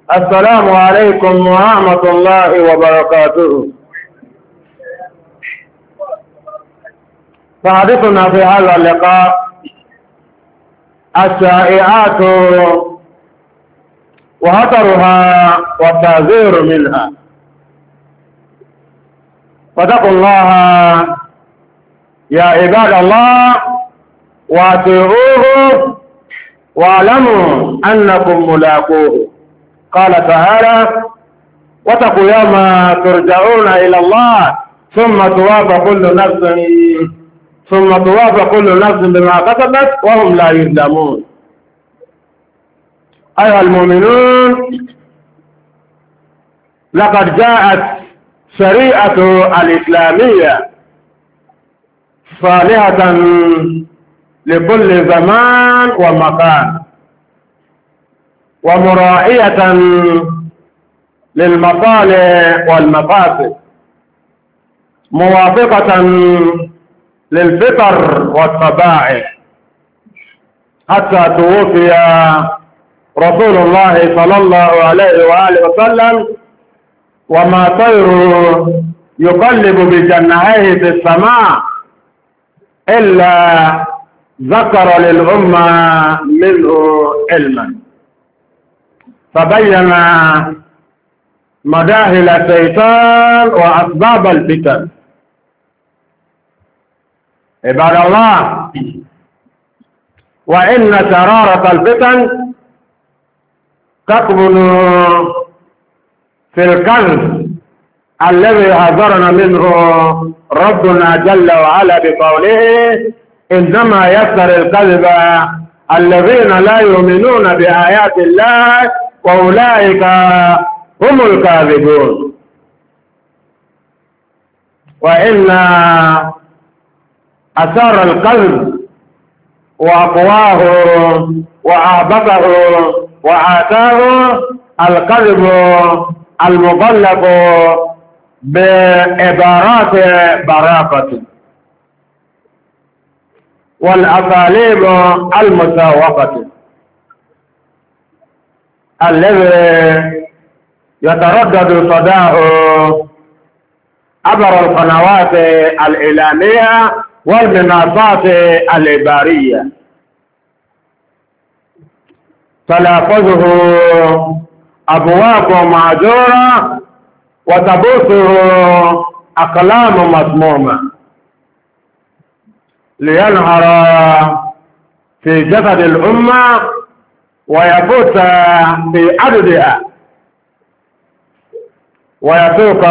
السلام عليكم ورحمة الله وبركاته. فحديثنا في هذا اللقاء الشائعات وخطرها والتحذير منها. فاتقوا الله يا عباد الله واتقوه واعلموا أنكم ملاقوه. قال تعالى: واتقوا يوما ترجعون إلى الله ثم توافى كل نفس بما كسبت وهم لا يظلمون. أيها المؤمنون، لقد جاءت شريعة الإسلامية صالحة لكل زمان ومكان، ومراعية للمصالح والمفاسد، موافقة للفطر والطبائع، حتى توفي رسول الله صلى الله عليه وآله وسلم وما طير يقلب بجناحيه في السماء إلا ذكر للأمة منه علما، فبين مداخل الشيطان وأسباب الفتن. عباد الله، وإن شرارة الفتن تكمن في الكذب الذي حذرنا منه ربنا جل وعلا بقوله: إنما يفتر الكذب الذين لا يؤمنون بآيات الله وأولئك هم الكاذبون. وإن أثار القلب وأقواه وأعبقه وآتاه القلب المغلق بعبارات براقة والأساليب المساوقة الذي يتردد صداه عبر القنوات الإعلامية والمنصات الإخبارية، تلافظه أبواب معجورة وتبثه أقلام مسمومة لينهر في جسد الأمة ويفوت في عددها ويسوق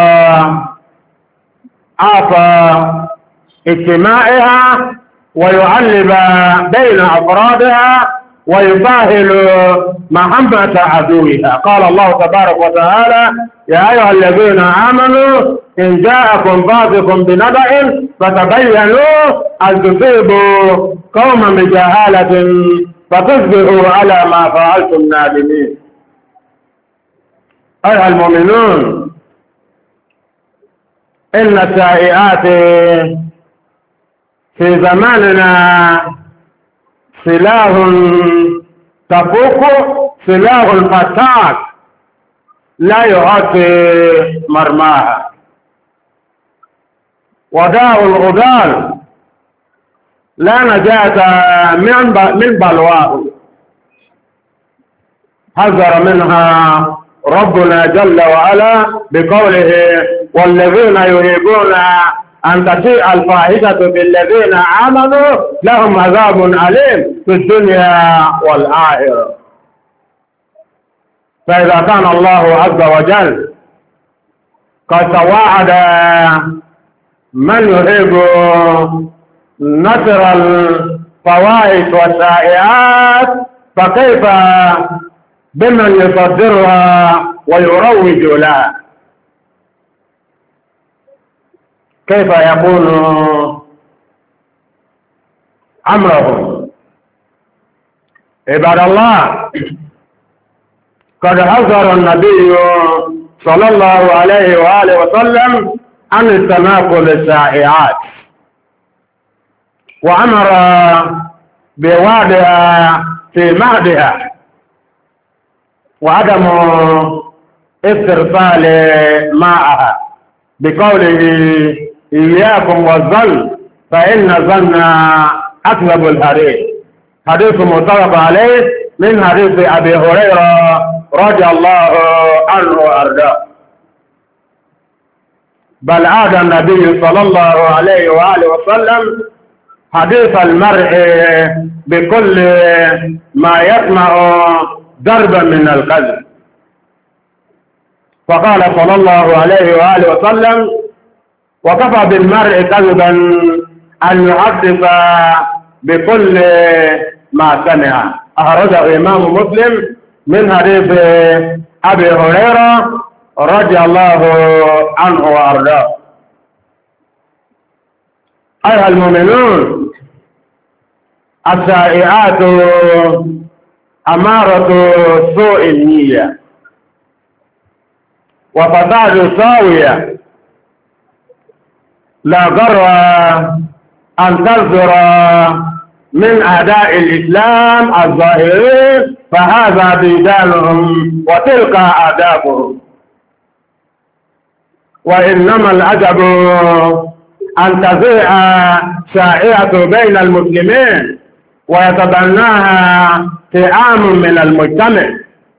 آفة اجتماعها ويعلب بين أفرادها ويسهل محبة عدوها. قال الله تبارك وتعالى: يا أيها الذين آمنوا إن جاءكم فاسق بنبأ فتبينوا أن تصيبوا قوما بجهالة فتصبحوا على ما فعلتم نادمين. أيها المؤمنون، إن الشائعات في زماننا سلاح تفوق سلاح الفتاك لا يغطي مرماها، وداء الغدال لا نجاة من بلواه، حذر منها ربنا جل وعلا بقوله: والذين يريدون أن تشيع الفاحشة بالذين آمنوا لهم عذاب أليم في الدنيا والآخرة. فإذا كان الله عز وجل قد توعد من يحب نشر الفواحش والشائعات، فكيف بمن يصدرها ويروج لها؟ كيف يكون أمرهم؟ عباد الله، قد حذر النبي صلى الله عليه وآله وسلم عن التناقل الشائعات، وأمر بوعدها في معدها، وعدم استرسال ماءها بقوله إياكم والظن فإن الظن أكذب الحديث. حديث متفق عليه من حديث أبي هريرة رضي الله عنه وأرضاه. بل عاد النبي صلى الله عليه وآله وسلم حديث المرء بكل ما يسمع ضربا من الكذب، فقال صلى الله عليه وآله وسلم: وكفى بالمرء كذبا أن يحدث بكل ما سمع. أخرجه الإمام مسلم من حديث أبي هريرة رضي الله عنه وأرضاه. أيها المؤمنون، الشائعات أمارة سوء النية وفساد ساوية، لا غر أن تصدر من أعداء الإسلام الظاهرين، فهذا ديدانهم وتلك آدابهم. وإنما العجب أن تزيع شائعة بين المسلمين ويتبناها فئام من المجتمع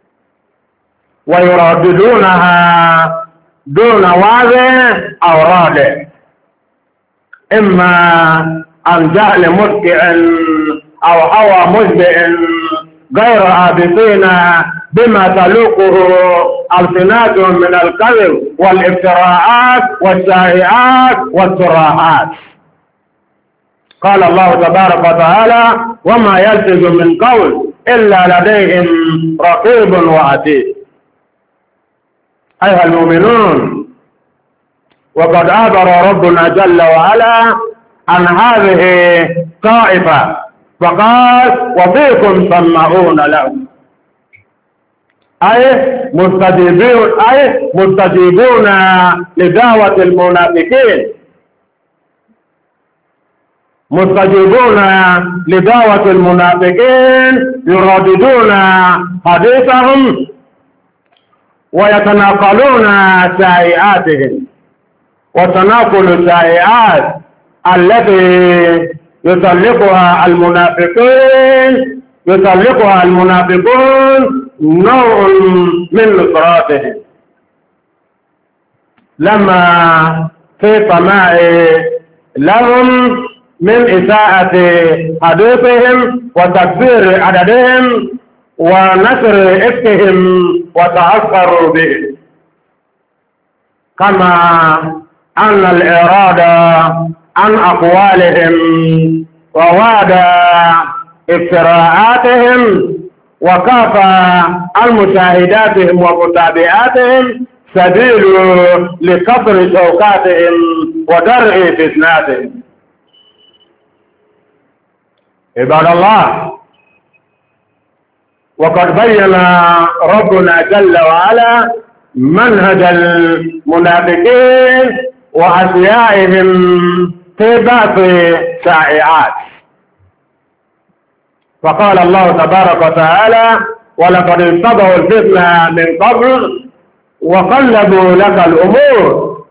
ويرددونها دون واضح أو رادع، إما عن جهل متكئ أو هوى مشبع غير عابثين بما تلوقه ألسنتهم من الكذب والافتراءات والشائعات والصراحات. قال الله تبارك وتعالى: وما يلفظ من قول إلا لديهم رقيب وعتيد. أيها المؤمنون، وقد أخبر ربنا جل وعلا عن هذه طائفة فقال: وفيكم سماعون له، أي مستجيبون لدعوة المنافقين، مستجيبون لدعوة المنافقين، يرددون حديثهم ويتناقلون شائعاتهم. وتناقل الشائعات التي يطلقها المنافقون نوع من نصراتهم، لما في طمع لهم من إساءة حديثهم وتكبير عددهم ونشر إفكهم وتأثروا به، كما أن الإرادة عن أقوالهم ووعد افتراءاتهم وكافى عن مشاهداتهم ومتابعاتهم سبيل لكسر شوكاتهم ودرء فتناتهم. عباد الله، وقد بين ربنا جل وعلا منهج المنافقين وأشيائهم في بعض شائعات، فقال الله تبارك وتعالى: ولقد اتبعوا الفتنة من قبل وقلبوا لك الأمور،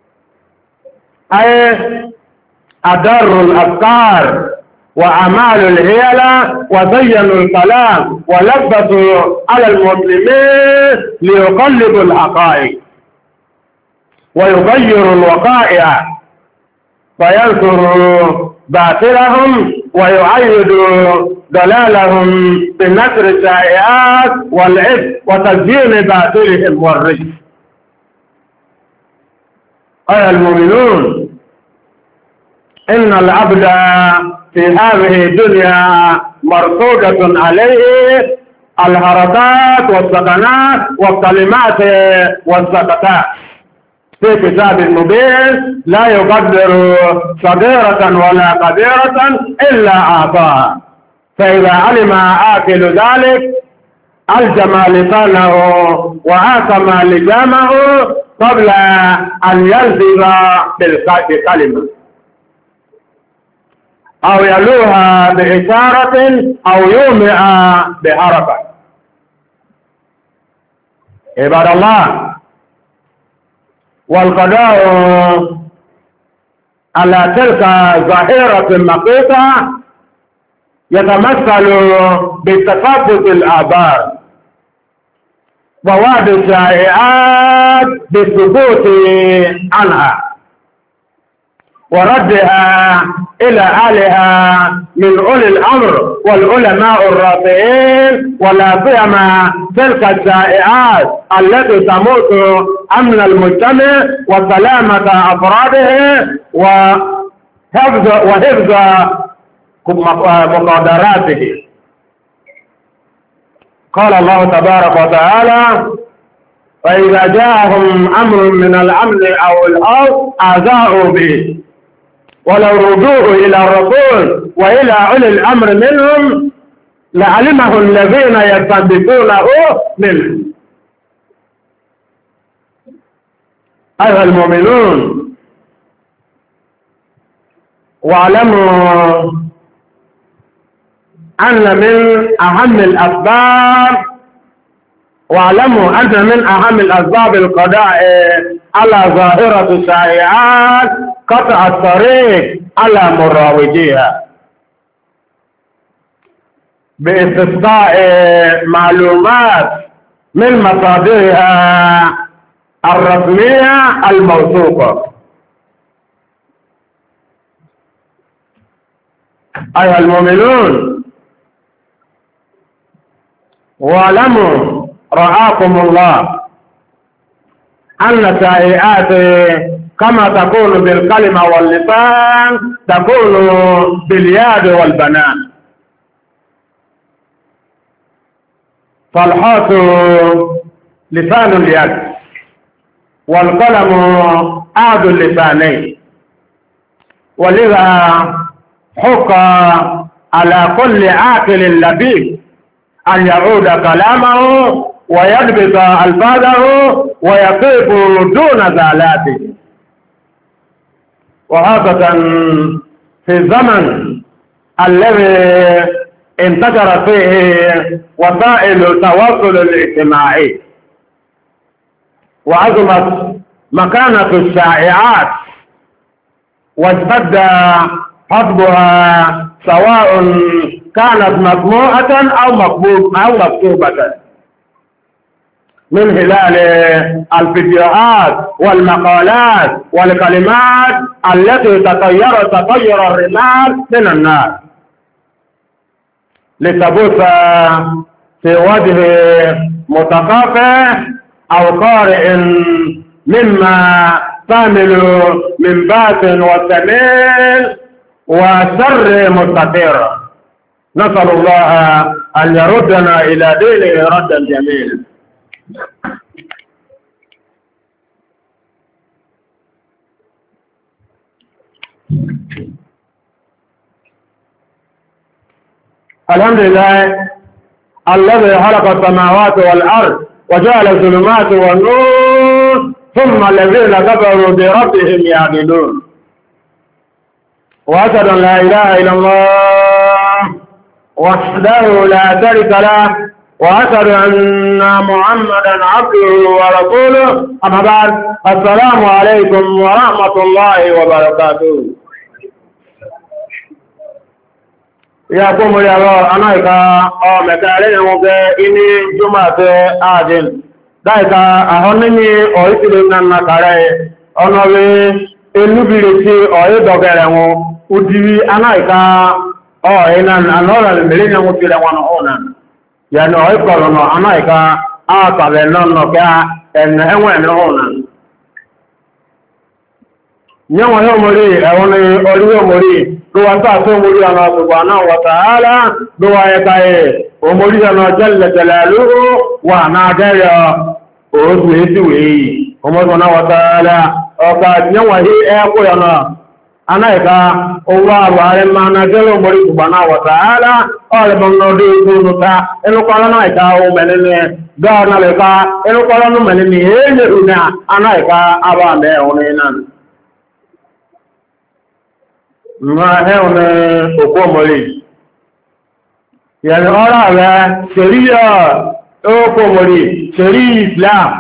أي أدروا الأفكار وأعمال الهيلة وزينوا الكلام ولبسوا على المسلمين ليقلبوا الحقائق ويغيروا الوقائع فينصروا باطلهم ويؤيدوا ضلالهم بنشر الشائعات والإثم وتزيين باطلهم والرجس. أيها المؤمنون، إن العبد في هذه الدنيا مرصودة عليه الحركات والسكنات والكلمات والسكتات في كتاب مبين لا يقدر صغيرة ولا كبيرة إلا أعطاها، فإذا علم آكل ذلك ألجم لسانه وآثم لجامه قبل أن يلفظ بالكلمة أو يلوها بإشارة أو يومئ بحركة. عباد الله، والقضاء على تلك ظاهرة مقيتة يتمثل بتفاوت الآبار ووعد الشائعات بالثبوت عنها وردها إلى أهلها من أولي الأمر والعلماء الرافعين، ولا سيما تلك الشائعات التي تموت أمن المجتمع وسلامة أفراده وحفظ مقدراته. قال الله تبارك وتعالى: فإذا جاءهم أمر من الأمن أو الخوف أذاعوا به ولو ردوه إلى الرسول وإلى أولي الأمر منهم لعلمه الذين يستنبطونه منه. أيها المؤمنون، واعلموا أن من أهم الأسباب القضاء على ظاهرة الشائعات قطع الطريق على مروجيها باستقصاء معلومات من مصادرها الرسمية الموثوقة. أيها المؤمنون، واعلموا رعاكم الله أن الشائعات كما تكون بالكلمة واللسان تكون باليد والبنان، فالحاس لسان اليد والقلم عاد اللسانين، ولذا حق على كل عاقل لبيب أن يعود كلامه ويضبط ألفاظه ويقف دون زالاته، وخاصة في الزمن الذي انتشر فيه وسائل التواصل الاجتماعي وعظمت مكانة الشائعات واشتد حسبها سواء كانت مسموعة أو مكتوبة من خلال الفيديوهات والمقالات والكلمات التي تطير الرمال من الناس لتبث في وجه متقافع أو قارئ مما تعمل من باس وسمين وشر مستطير. نسأل الله أن يردنا إلى دينه ردا جميلا. الحمد لله الذي خلق السماوات والأرض وجعل الظلمات والنور ثم الذين كفروا بربهم يعدلون، وأشهد أن لا إله إلا الله وحده لا شريك له، وأشهد أن محمدا عبده ورسوله. أما بعد، السلام عليكم ورحمة الله وبركاته. يقوم يا أنايكا أو مكالين وكإني جمعة آجل دايكا أهونني أويسلنا نكاري أنوي إلوبيلتي أويدوغيرو udiri anaika inan anora melina mutile wana ona yani oikolo no anaika akale no ka en enwe no ona nyawo yo mori ewoni oriyo mori do wata so mori ana subhanahu wa ta'ala do wa kai o mori ana jalla jalaluhu wa na daya o duwe o mo na wa ta'ala o ka nyawo hi e ko yana anaika owa aware mana jelo mori subhanahu wa ta'ala ole bonno de kunuta eno kwala naika o menene ga na leka eno kwala no menene enye una anaika aba me onenan ma he one okwo mori yani ora re seria ko mori sheri Islam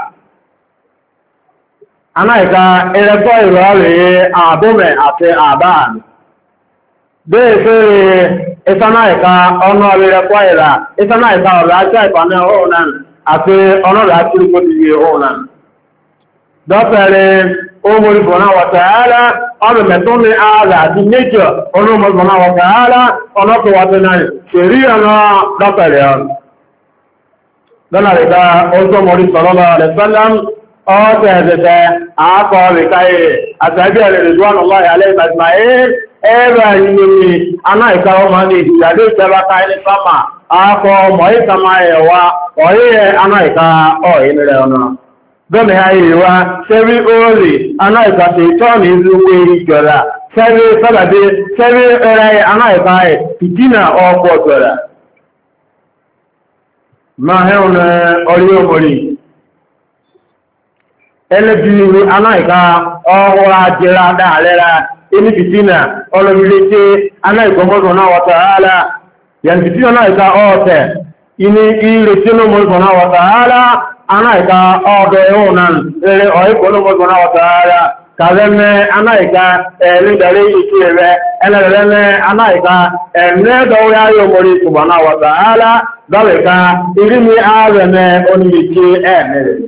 anaika ereto irore abume ati aban de se esanaika ono ereto ira esanaika ora aja ipane onan ati ono la tiri ko di onan dọ́pẹ̀rẹ̀ omori bọ̀nà wàtàálá ọdún mẹ́tún ní ààrẹ àti méjọ olóòmori bọ̀nà wàtàálá ọlọ́pẹ̀ wàtàálá ṣèrí ọ̀nà dọ́pẹ̀rẹ̀ ọ̀nà lọ́nà rẹ̀ká oúnjẹ mọ̀rí sọ̀rọ̀lọ́ alẹ́sọ́lám ọ́tẹ̀ ẹ̀dẹ̀dẹ̀ àákọ̀ rẹ̀káyè àtàbí ẹ̀rẹ̀ rẹ̀dúwọ́nà lọ́yà alẹ́ ìgbàjìmáyé ẹ̀rẹ̀ ìyẹ̀mí aná ìkáwọ́ máa ní ìdíyàdé ìjẹba káyé ní sámà àákọ̀ mọ̀ ìsàmáyẹ̀wá ọ̀yẹ́ aná ìká ọ̀yẹ́ ọ̀nà Bẹ́ẹ̀ni ayé wa, ṣẹ́rí oòrè, anáìkàtẹ̀ ìtọ́nì ìlúwé ìjọra, ṣẹ́rí sọ́dàdé, ṣẹ́rí ẹ̀rẹ́ anáìkà ẹ̀, ìdínà ọkọ̀ jọra. Máa hẹ́rùn orí omori. Ẹlẹ́bí anáìkà ọwọ́ ajẹ́ra dáàrẹ́ra, inú ìdínà ọlọ́bílé tí anáìkọ̀mọ́sọ̀ náà wọ́tàálá, yẹn ìdínà anáìkà ọ̀ọ̀tẹ̀, inú ìrètí náà wọ́tàálá, anaika ọdọ ẹ̀hùn náà rẹ̀ ọ̀ẹ́kọ̀ọ́lọ́gbọ̀n náà wọ̀tàrà kàrẹ́mẹ́ anaika ẹ̀lẹ́dẹ̀rẹ́ ìkí rẹ̀ ẹlẹ́rẹ́mẹ́ anaika ẹ̀mẹ́dọ̀wẹ́ ayé omori ṣùgbọ́n náà wọ̀tàrà dọ́wẹ̀ká irimi ààrẹ̀mẹ́ onílẹ̀kí ẹ̀mẹ́rẹ̀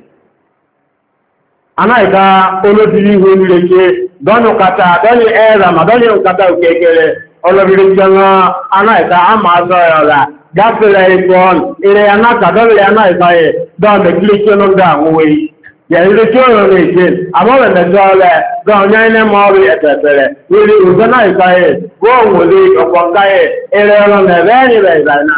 anaika olóbìnrin ìwé onílẹ̀kí dọ́nùkata dọ́nì ẹ̀ràmà dọ́nì òkata òkèkèrè olóbìnrin jẹ́nà anaika àmà àzọ ẹ̀rà Gásìlẹ̀ ìgbọ́n, ìrẹ̀ anákàdọ́rẹ̀ anáìsáyẹ̀ dọ́ọ̀mẹ̀ kí lè kí ó ń dá àwọn owó yìí. Yẹ̀rí tí ó rọ̀ ní ìṣe, àmọ́rẹ̀ mẹ́jọ rẹ̀ dọ́ọ̀nyẹ́ ilẹ̀ mọ́rí ẹ̀tẹ̀ẹ̀tẹ̀rẹ̀, ìrẹ̀ òjò náìsáyẹ̀, wọ́n wò lè ọ̀pọ̀ káyẹ̀, ìrẹ̀ ọ̀rọ̀ mẹ́rẹ̀ ìrẹ̀ ìrànà.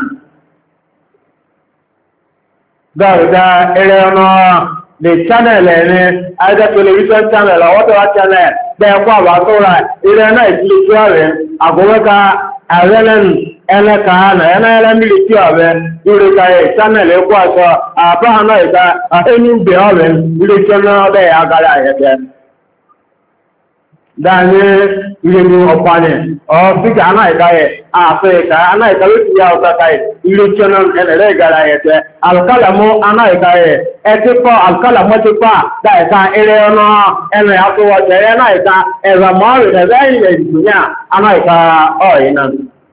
Dọ́ọ̀dá ìrẹ̀ ọ̀nà the channel ẹni, either television channel or whatever channel, bẹ́ẹ̀kọ́ àbátọ́ra, ìrẹ̀ náà ìṣẹ́ rẹ̀, àgọ́wẹ́ka àrẹ́lẹ́nu, ẹlẹ́ka na ẹlẹ́lẹ́ mílítí ọ̀rẹ́ ìrẹ́ka ẹ̀ channel ẹkọ́ àṣọ àbáhànà ìta àhẹ́núbẹ̀ ọ̀rẹ́ mílítí ọ̀rẹ́ agara ẹ̀ẹ́kẹ́ dáni ìrẹ́nu ọ̀pànẹ̀ ọ̀fíkà anáìka ẹ̀ àfẹ́ẹ̀ka anáìka ló ti yá ọ̀sáka ẹ̀ mílítí ọ̀rẹ́ ìgara ẹ̀ẹ́kẹ́ alkalamu anáìka ẹ̀ ẹtíkọ́ alkalamu ti pa dáìka ẹrẹ́ ọ̀nà ẹnì àtúwọ̀ṣẹ̀ anáìka ẹ̀rọ̀mọ́rẹ̀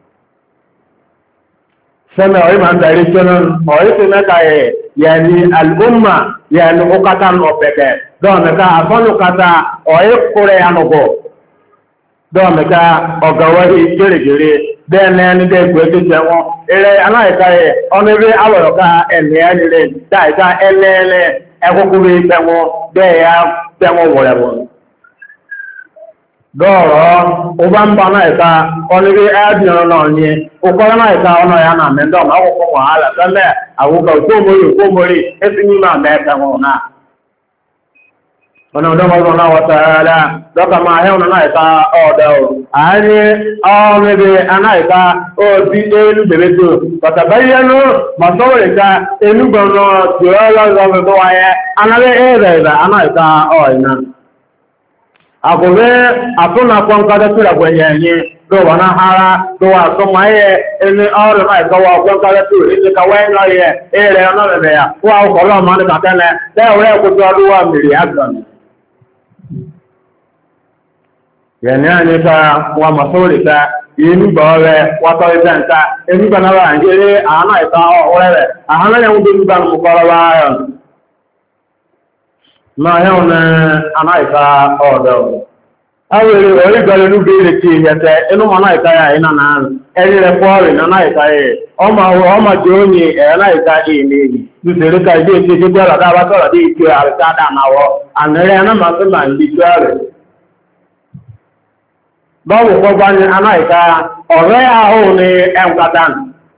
سمع عمان داريشنا ويسمى يعني الأمة يعني أكتا نوبك دونك أفن أكتا ويقرأ عنه دونك أقواه جري دنيا ندي كويتي جمو إلى أنا إكاي أنا بي أولوكا إني أني دايكا إلي أكوكوبي جمو ديا جمو ولبون dọ́ọ̀rọ̀ ọba ń bá náà ẹ̀ka ọlẹ́gbẹ́ ẹ́bìnrin náà ní ọkọ̀rọ̀ náà ẹ̀ka ọ̀nà ya náà mẹ́ndọ̀ àwọ̀kọ̀ wàhálà tẹ́lẹ̀ àwọ̀kọ̀ kóòmórì ẹ́sì ní máa mẹ́ẹ̀kẹ́ wọn náà ọ̀nà ọ̀dọ́mọ̀gbọ̀n náà wọ́tàrà dọ́kà máa hẹ́wọ̀n náà ẹ̀ka ọ̀dọ̀ àárín ọ̀rẹ́bẹ̀ anáìka òbí elúgbẹ̀rẹ́tò pàtàbáyẹ́nú mọ̀sọ́wọ̀rẹ̀ká elúgbọ̀n náà tí ó lọ́gbọ̀n Àkùnrin àtúnàpọ̀ nǹkan tẹ́tìrà gbẹ̀yẹ̀yẹ tó wà náà ara tó wà sọmọ ayẹ ẹni ọrọ̀ náà ìkọwà ọgbọ́n kárẹ́tìrì ní kàwẹ́ lọ́yẹ ẹ̀rẹ̀ ọ̀nà rẹ̀ yà wà ọkọ̀ lọ́mọ ní kàtẹ́lẹ̀ tẹ́wọ̀rẹ́ kòtò ọdún wà mìírí àgbàmì. Yẹ̀ni àní ká wà mọ̀sọ́rì ká inú gbọ́ rẹ̀ wàtọ́ ìfẹ́ nǹka inú gbà náà ń gẹ́rẹ́ àánà ìta ọ̀rẹ́ rẹ̀ àánà yẹn ń gbé nígbà mú kọ́rọ̀ wáyọ̀. Máa yẹ́wọ̀n ní anáìka ọ̀dọ̀. Awere orígbẹ̀rẹ̀ inú bèèrè tí ìyẹ̀tẹ̀ inú mọ̀ náìka yà iná náà ẹni rẹ̀ pọ́ọ̀rì náà náìka yẹ. Ọmọ jẹ́ oní ẹ̀rẹ́ náìka ìmìnì. Lùsèrè ká ilé ìṣẹ́ jẹ́ jẹ́ ọ̀dá bá sọ̀rọ̀ dé ìtú àrẹ́sá dánáwọ́. Ànẹ́rẹ́ ẹ̀nà máa tó máa ń di tó rẹ̀. Bọ́ọ̀bù pọ́gbá ní anáìka ọ̀rẹ́ ahóhùn ní ẹnkátán.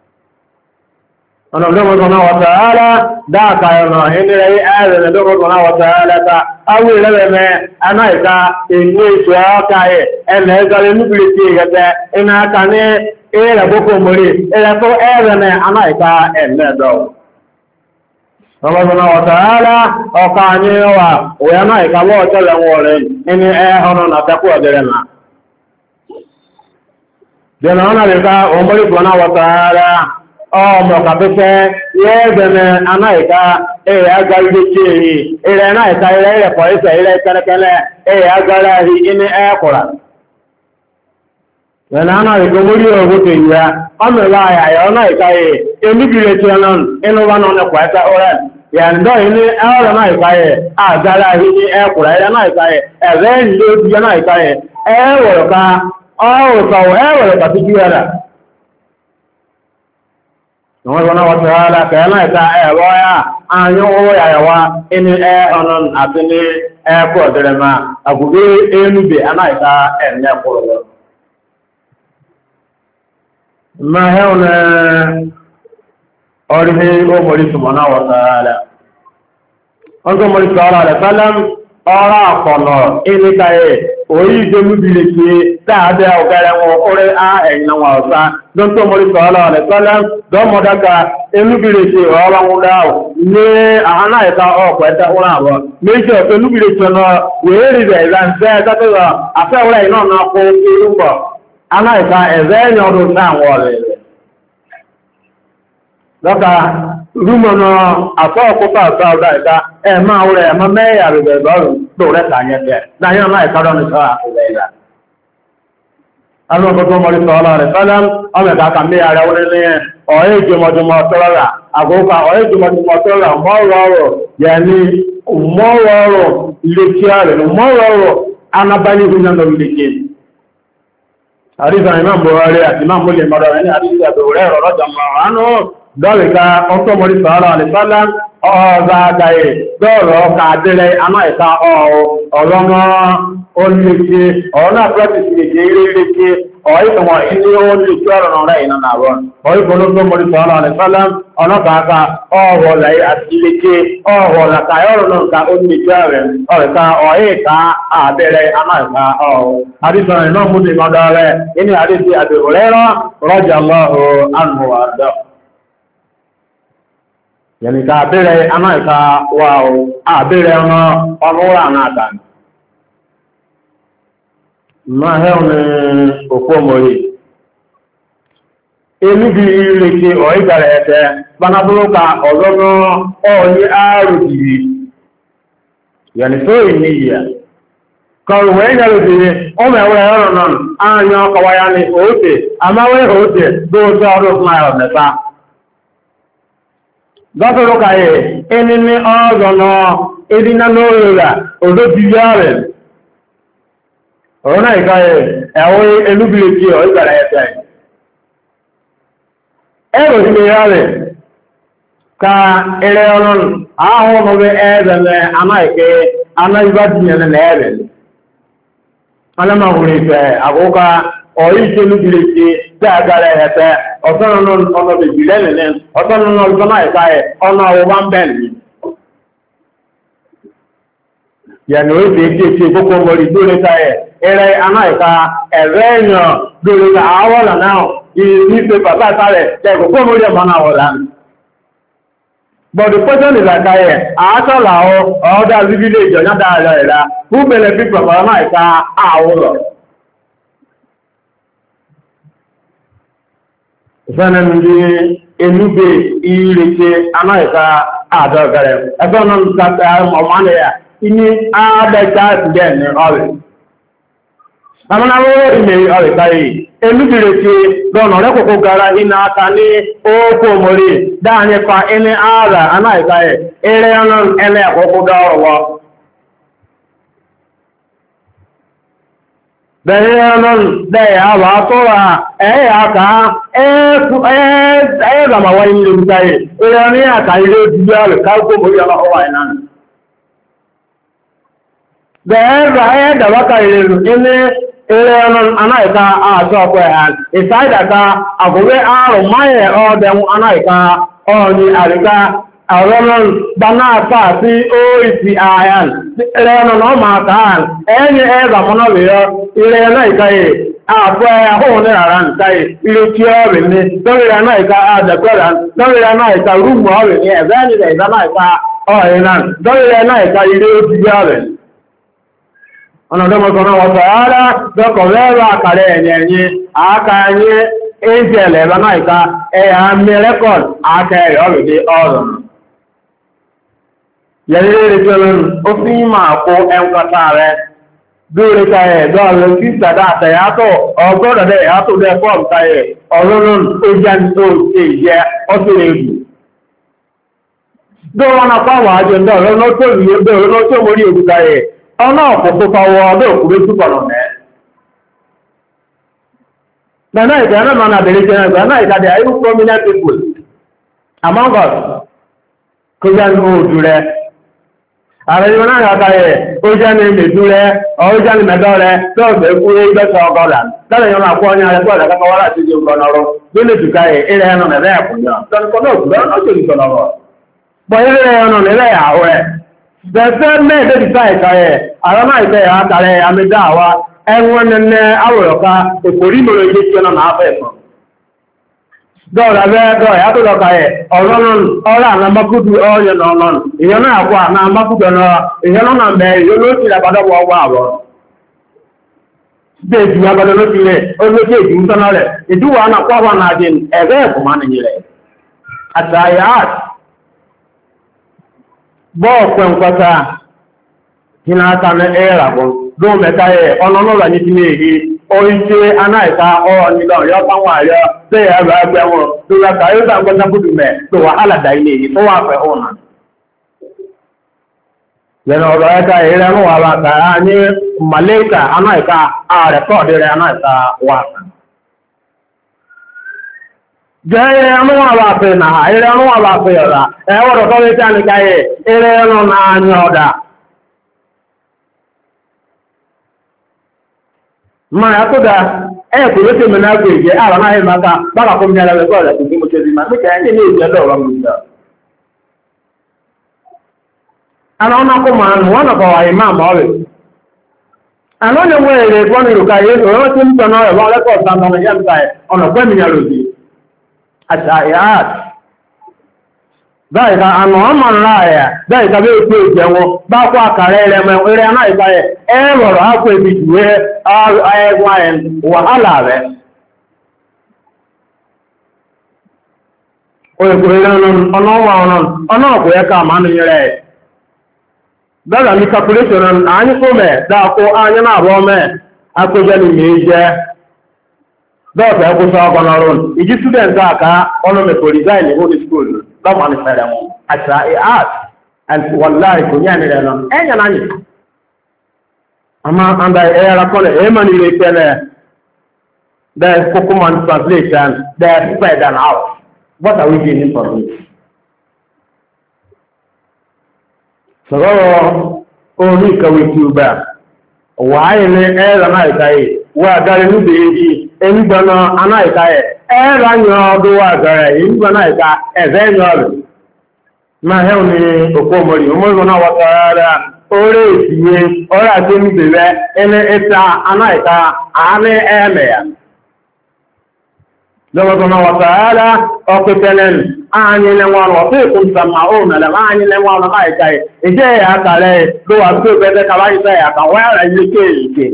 Ọ̀nà ọ̀dọ́mọ̀sọ̀nà wọ̀tàálá dáàkà ọ̀nà ìnira ẹ̀rẹ̀ ọ̀dọ́mọ̀sọ̀nà wọ̀tàálá ta awé ìrẹ́rẹ̀mẹ́ anáìka ìlú ìṣò ọ́ká ẹ̀ ẹ̀nà ẹ̀gọ́rẹ̀ níbìlì tí ìgẹ̀tẹ̀ iná aka ní ẹ̀rẹ̀ gbókò mórí ẹ̀rẹ̀ tó ẹ̀rẹ̀mẹ́ anáìka ẹ̀lẹ́dọ̀. Ọ̀dọ́mọ̀sọ̀nà wọ̀tàálá ọ̀ká ní wà òyà anáìka wọ́ọ̀tẹ́lẹ̀ wọ̀rẹ̀ ní ẹ̀họ́nà nàtẹ́kù ọ̀dẹ̀rẹ̀ náà. Jẹ́nà ọ̀nà ọmọ kàfẹ́fẹ́ yẹ́ẹ̀dẹ̀mẹ̀ anáìka ẹ̀yẹ agbárílékè ilẹ̀ anáìka ilẹ̀ ilẹ̀kọ̀ ìfẹ̀ ilẹ̀ kẹ́lẹ́kẹ́lẹ́ ẹ̀yẹ agbárí inú ẹ̀kùrà ẹ̀nà anáìka mórí ọgbọ́tò ìyá ọmọ ìwà àyà anáìka ẹ̀ emíbìrì tí ọ̀nà inú wa náà nẹ̀kọ̀ ẹ̀ta ọ̀rẹ́ yàndọ́ ilé ẹ̀rọ anáìka ẹ̀ agbárí inú ẹ̀kùrà ilẹ̀ anáìka ẹ̀ ẹ̀rẹ́ ìlú ojú anáìka ẹ̀ ẹ̀wọ̀rọ̀ka wọ́n wọ́n wọ́n tẹ́wàá lákẹ̀ẹ́ náà ìta ẹ̀rọ ya anyọ́ owó yàyàwá inú ọ̀nà àti ní ẹ̀kọ́ ọ̀dẹ̀rẹ̀ máa àgùgbé enúbè anáìta ẹ̀mí ẹ̀kọ́ lọ. máa hẹ́wọ̀n ọ̀rẹ́ ó mọ̀rí túnmọ̀ náà wọ́n tẹ́wàá wọ́n tó mọ̀rí tẹ́wàá rẹ̀ sálẹ́m ọ̀rọ̀ àkọ̀nà ẹnìkàyè orí ìdẹ́múbìlì sí dáadẹ́ ọ̀gẹ́rẹ́ wọn orí ẹ̀yìn wọn ọ̀sá ló tó mọ̀rí sọ́ọ́lọ́ rẹ̀ sọ́lá dọ́mọ̀dáka ẹnúbìlì sí ọ̀rọ̀ wọn dáa ní àhánà ìta ọkọ̀ ẹ̀ta wọn àbọ̀ méjì ọ̀tọ̀ ẹnúbìlì sí ọ̀nà wèérì rẹ̀ ìlànṣẹ́ ẹ̀kátọ́rọ̀ afẹ́wọ́rẹ́ iná náà kó irúgbọ̀ anáìka ẹ̀zẹ́ ẹ̀yìn ọdún náà wọ̀rẹ̀ lọ́ka rúmọ̀nà àfọ́ọ̀kútà àtàwọ̀dá ìta ẹ̀mà orí ẹ̀mà mẹ́yà rẹ̀ lọ́rùn tó rẹ̀ tàyẹ̀tẹ̀ dáyẹ̀ náà ìkọ́dọ̀ ní sọ́rọ̀ àkùnlẹ̀ ìlà. alùpùpù mọ̀rí sọ́ọ́lọ́ rẹ̀ sọ́lá ọmọ̀ká kàmí ààrẹ wọlé ní ọ̀rẹ́ ìjọmọ̀jọmọ̀ tọ́rọ̀ àgókà ọ̀rẹ́ ìjọmọ̀jọmọ̀ tọ́rọ̀ mọ́rọ̀ọ̀rọ̀ yẹni mọ́rọ̀ọ̀rọ̀ ilé-iṣẹ́ rẹ̀ mọ́rọ̀ọ̀rọ̀ anábálẹ̀ ìhúnyàndọ̀ ilé-iṣẹ́ àríṣà ìmáà Buhari àti ìmáà Muslim mọ̀rọ̀ rẹ̀ ní àríṣà ìbẹ̀wòrẹ́ ọ̀rọ̀ dọ́rìká ọkọ̀ mọ̀rí sọ́ọ́rọ̀ àlìsọ́lá ọ̀ọ̀zà àdáyé dọ́ọ̀rọ̀ kàdílẹ̀ anáìka ọ̀rọ̀mọ́ olùlẹ̀kẹ́ ọ̀rọ̀nà pẹ́tìsì ìrẹ́lẹ́kẹ́ ọ̀ìkọ̀mọ̀ ilé olùlẹ̀kẹ́ ọ̀rọ̀ rẹ̀ iná nàbọ̀ ọ̀ìkọ̀lọ́gbọ̀ mọ̀rí sọ́ọ́rọ̀ àlìsọ́lá ọ̀nàkàkà ọ̀rọ̀lẹ̀ àtìlẹ́kẹ́ ọ̀rọ̀lẹ̀ka ọ̀rọ̀nà olùlẹ̀kẹ́ rẹ̀ ọ̀rẹ̀ka ọ̀ìka àdẹ́rẹ̀ anáìka àdìsọ̀rọ̀ iná mú yẹni ka abẹ́rẹ́ anáìka wà ó abẹ́rẹ́ ọmọwúrà náà dàn máa hẹ́wọ̀n ní òkú ọmọrí elubi ìrèké ọ̀ìgbàrẹ̀ ẹ̀tẹ́ gbanábúrúkà ọ̀lọ́nà ọ̀yí àrùdìrí yẹni tó ìní ìyà kọ̀rùwẹ̀ ìyàrùdìrí ọmọ ẹ̀wọ̀rẹ̀ ọ̀rọ̀ náà ààyàn ọkọ̀wáyá ní òótè àmáwẹ́ òótè lóòótọ́ ọdún fún ayọ̀ mẹ́ta dọ́tọ̀rọ̀ kàyẹ̀ ẹni ní ọ̀rọ̀nà ìdínà lórí rẹ̀ òdó ti yá rẹ̀ ọ̀rọ̀nà ìkàyẹ̀ ẹ̀wọ́ elúbìrì tí ọ̀ ìgbàrà ẹ̀fẹ́ ẹ̀rọ sí lè yá rẹ̀ ka ẹrẹ ọ̀rọ̀n àwọn ọmọdé ẹ̀ẹ́dẹ̀mẹ̀ amáìkẹ́ anáyíbájìyàn lẹ́ẹ̀rẹ̀ alámàwòrán ìfẹ́ àkókò ọ̀rí ìṣẹ́lúbìrì tí àgbàrà ẹ̀fẹ́ ọ̀sán ọ̀nà ìbílẹ̀ nìlẹ̀ ọ̀sán ọ̀nà ìjọmá ìka ẹ̀ ọ̀nà ọwọ́ ń bẹ̀ nìyí. yẹ̀nà ó ṣe kí ṣe gbogbo mọ̀rí lórí ta ẹ̀ ẹ̀rẹ́ anáìka ẹ̀rẹ́ èèyàn lórí ta àwọ̀là náà ní ṣe bàbá sáré lẹ́gbẹ̀ẹ́ gbogbo mọ̀rí ẹ̀mọ́ náà wọ̀lá. But the question is like àátọ́là ọ̀ọ́dá líbílé ìjọ̀nyá dáadáa ẹ̀dá who benefit from anáìka àwọ̀lọ̀. Ìfẹ́nà ní enúgbé ìrèké anáìka àdọ́gẹrẹ. Ẹgbẹ́ ọ̀nà ìgbàta ọmọdé yà ní àádẹ́ta ìdẹ́ ní ọ̀rẹ́. Àmọ́náwó ilẹ̀ ọ̀rẹ́ káyé, enúgbìrèké lọ́nà rẹ́kòkò gara iná aka ní ókú omori dánípa ẹni ààrà anáìka ẹ̀ eré ọ̀nà ẹlẹ́ àkókò dọ́rọ̀wọ́. Bẹ̀rẹ̀ ọlọ́run lẹ́yà àwà àtọ́rà ẹ̀yà àkà ẹ̀ẹ́gbàmàwà ilé ìgbàyè eré ní àkà ilé ìdílé rẹ̀ káàkó mú yọ ọwà ìnáà. Bẹ̀rẹ̀ ẹ̀ẹ́dàwákà ilé ilé eré ọlọ́run anáìka àtọ́ ọ̀pọ̀ ẹ̀hà ìsáìdàka àkùnwé àrùn máyẹ̀ ọdẹ̀wọ̀n anáìka ọ̀ní àríká àrọ́nàn gbaná àpá sí oríṣi àyàn ẹ̀rẹ́nà náà máa káàn ẹ̀yìn ẹ̀rọ àmọ́nà lèyọ ilẹ̀ náà ìkáyè àpọ̀ àhóhùn ní àrá nìkáyè ilé tí ó rìn ní lóríra náà ìká àjẹ̀kọ́rà lóríra náà ìká rúgbù ọ̀rìn ní ẹ̀fẹ́ nílẹ̀ ìdá náà ìká ọ̀rìn náà lóríra náà ìká ilé ó ti yọ rẹ̀ ọ̀nà ọ̀dọ́mọkànlá wọ̀sọ̀ ara dọ́kọ̀ rẹ́rọ àkàrẹ ẹ̀yìn àákàáyé Angel Ebanaika, a miracle, I carry already all. Yellow Ofima for Emcatare, do retire, dollar, sister that they are to, or brother they are to their form, or London, Asian, so, yeah, also. Don't want to power, you know, not to you, not to worry you today. Oh no, for power, no, we took on that. The night, the other man at the night, there are prominent people among us. Couldn't go to that. I don't know how I Ojan in the Dule, Ojan Medore, those who that's all gone. That is not one I got a couple of you gone. Do need to carry it on the air. Don't go, not to the but on the air. The third man that decides, I don't know if they are Amidawa, and one in our car, the Porimologian on our paper. Dọ́ọ̀lá bẹ́ẹ̀ dọ́ọ̀ yàtọ̀ lọ́ka ẹ̀ ọ̀rọ̀nà ọ̀rọ̀ àmàkùdù ọ̀yẹ̀ nọ̀nà ìyẹn náà kọ́ àmàkùdù ọ̀nà ìyẹn náà mẹ́ ìyẹn ló ti àbádọ́wọ̀ ọwọ́ àwọ̀. Bẹ́ẹ̀ ju abẹ́lẹ́ ló ti rẹ̀ olóṣè ìdí ń tọ́nà rẹ̀ ìdúwọ̀ àná kọ́ àwọn àjẹ́ ẹ̀fẹ́ ẹ̀kọ́ máa nìyí rẹ̀. Àtàyà bọ́ọ̀ pẹ̀ nkọ́ta hìnà aka ní ẹ̀rà bọ́ lóò mẹ́ta ẹ̀ ọ̀nà ọ̀nà ní ti ní èyí oríṣẹ́ anáìka ọ̀rọ̀ nílò ọ̀yọ́ fáwọn àyọ́ tẹ́ ẹ̀rọ ẹgbẹ́ wọn tó rákà yóò dá gbọ́dá bùdù mẹ́ tó wà hálàdà ilé yìí tó wà fẹ́ ọ̀nà. Yẹ̀nà ọ̀rọ̀ ẹ̀ka ìrẹ́ ń wà bàtà ní Màlẹ́kà anáìka ààrẹ kọ́ọ̀dì rẹ̀ anáìka wà. Jẹ́ ẹnu wà bá fẹ́ nà ìrẹ́ ẹnu wà bá fẹ́ ọ̀rà ẹ̀wọ̀rọ̀ tó wíṣẹ́ àníkà yẹ ìrẹ́ ẹnu náà ní ọ̀dà. Ma yàtọ̀dà ẹ̀kù ló tèmi náà gbé ìjẹ́ àwọn náà yìí máa ká bára fún mi ara rẹ̀ gbọ́dọ̀ tó mo ṣe bí ma níkẹ́ ẹni ní ìjẹ́ lọ́rọ̀ mi gbà. Àwọn ọ̀nà kó máa nù wọ́n nàkọ̀ wáyé máa mọ́ rẹ̀. Àwọn ọ̀nà wọ́n èrè fún ìrùkà yìí ọ̀rọ̀ tí ń tọ́nà rẹ̀ wọ́n lẹ́kọ̀ọ́ sàmọ́nà yẹn ta ọ̀nà gbẹ́mí yàrá òdì. Àṣà ìhà báyìí ká àná ọmọ ńlá ẹ̀ báyìí ká bí ó pé ìjẹun bá kó àkàrẹ́ rẹ̀ mẹ́ eré anáìka ẹ̀ ẹ̀ rọ̀rọ̀ á kó ibi ìwé ẹgbà ẹ̀ wàhálà rẹ̀. Òyìnbó ọ̀nà ọ̀wà ọ̀nà ọ̀pọ̀ ẹ̀ka àmánú rẹ̀. Bẹ́ẹ̀ ni calculation àányí kó mẹ́ dáko ányí náà bọ́ mẹ́ akójẹ́ ni mi jẹ́. Dọ́ọ̀tà ẹ̀kú sọ ọgbọ̀n ọ̀run ìjí student àká ọ̀nà mẹ́kọ̀ọ́ design ní holy school lọ́mọ ní fẹ́rẹ̀ mú àṣà art and wàláì kò ní àmì rẹ̀ lọ ẹ̀yàn náà yìí. Àmà àndà ẹ̀yàrá kọ́lẹ̀ ẹ̀yẹ́mà ní ilé ìpẹ́lẹ̀ the Pokemon translation the spread and out. What are we doing for this? Sọ̀rọ̀ orí ìkàwé tí ó bá wàáyé ní ẹ̀rọ náà ìkáyé wà dáre níbi èyí ẹnigbọ́nà anáìka ẹ̀ ẹ̀rọ anyọ ọdún wà gẹ̀rẹ̀ ẹnigbọ́ anáìka ẹ̀fẹ́ ẹ̀yọ rẹ̀ máa hẹ́wọ̀n ní òkú ọmọdé ọmọdé náà wọ́tọ̀ rẹ̀ orí ìsìnyé ọ̀rọ̀ àti níbi rẹ̀ ẹni ẹta anáìka àánú ẹ̀mẹ̀ ya lọ́wọ́tọ̀ náà wọ́tọ̀ rẹ̀ ọkùtẹ̀lẹ̀ anyịlẹ̀wọ̀n ọ̀fẹ́ ìkùnsàmà òun nàlẹ̀ anyịlẹ̀wọ̀n anáìka ẹ̀ ìjẹ́ ẹ̀yà àkàrẹ̀ ló wà sí òbẹ́ẹ̀ kàwáyé sẹ́yà kàwáyé ilé kéèké.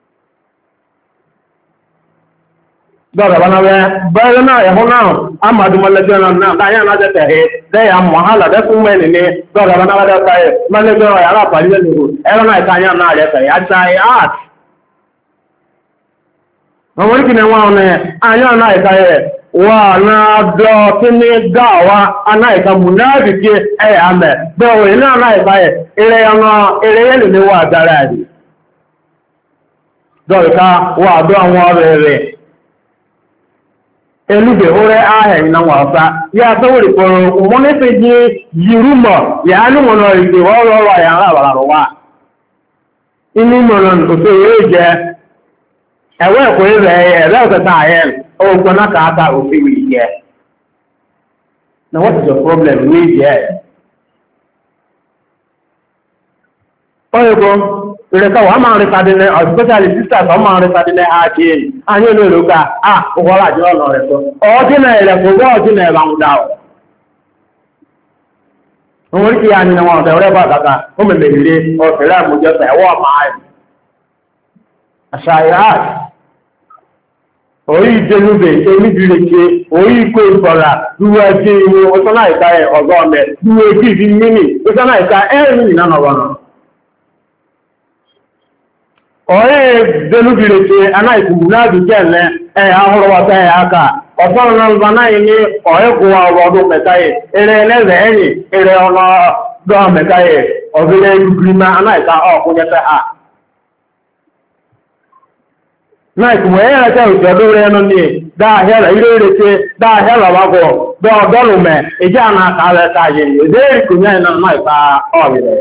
Dọ́ọ̀rọ̀ bá náà bẹ́ẹ̀ náà ẹ̀hún náà amàdùmọ́lẹ́gbẹ́ náà dáyà náà jẹ́ tẹ̀hẹ́ dẹ́yà mọ̀hálà dẹ́kun mẹ́rin ní dọ́ọ̀rọ̀ bá náà dẹ́ka ẹ̀ mọ́lẹ́gbẹ́ ọ̀yà alápàdé lẹ́nu ẹ̀rọ náà ìtayà náà rẹ̀ tẹ̀yà àti art. Àwọn oríkìní wọn ní ayọ́ náà ìka ẹ̀ wà náà dọ́ kí ní gáàwá anáìka múnáàbìkí ẹ̀yà mẹ́ bẹ́ẹ̀ òyìn náà ìka ẹ̀ eré yẹn ní wà dára rí. Dọ́ọ̀rọ̀ wà dọ́ àwọn ọ̀rẹ́ rẹ̀ elube ore ahịa na nwasa ya tawuri kpọrọ ụmụnnefe ji yiri mọ ya anụ mọ nọ ike ọrụ ọrụ ya nra bara ụwa inu mọrọ otu wee je ewe kwa ire ya ere ọtata ahịa ogbo na ka aka ofe wee je na what is your problem wee je oyego ìrẹ̀kọ́ wọ́n máa ń rípa dínlé especially sisters wọ́n máa ń rípa dínlé àti èyí ayé olóòrò ká ọgbọ́lá àjọ ọ̀nà rẹ̀ tó ọdínà ìrẹ̀kọ́ wọ́n ọdínà ẹ̀bà ń dá ọ̀. wọ́n rí kí àyìn wọn ọ̀tẹ̀ rẹ̀ bá kàkà ó mẹ́lẹ̀ ilé ọ̀fẹ́rẹ́ àmójọ́sẹ̀ ẹ̀wọ́ máa ẹ̀. àṣà ìhàt oyi jenube emibireke oyi ko ìfọ̀là duwe je iwu ọsọ́nà ìka ẹ̀ ọ̀gọ́ ọmọ duwe kìí mímì ọsọ́nà ìka ẹ̀rìn ìnáná ọ̀nà oyi jenubireke anáìkùnmù náà dùkẹ́ ẹ̀lẹ́ ẹ̀ ahọ́rọ̀wọ́ta ẹ̀ aka ọ̀sán náà náà ní ọ̀yẹ́ kúwa ọdún mẹ́káyẹ̀ eré ẹlẹ́rẹ̀ ẹ̀yìn eré ọ̀nà dọ́ mẹ́káyẹ̀ ọ̀bẹ̀rẹ̀ ìgbìmọ̀ anáìka ọ̀kúnyẹ́fẹ́ ha náà ìkùnmọ̀ ẹ̀yẹ́ ẹ̀kẹ́ ìjọdó rẹ̀ nù ní dáhẹ́lẹ̀ ilé ìrètí dáhẹ́lẹ̀ wágọ̀ dọ́ọ̀dọ́lùmẹ̀ ìjẹ́ àná àkàrẹ̀ káyé ìdé ìkùnmọ̀ ẹ̀nà náà ìpa ọ̀rẹ̀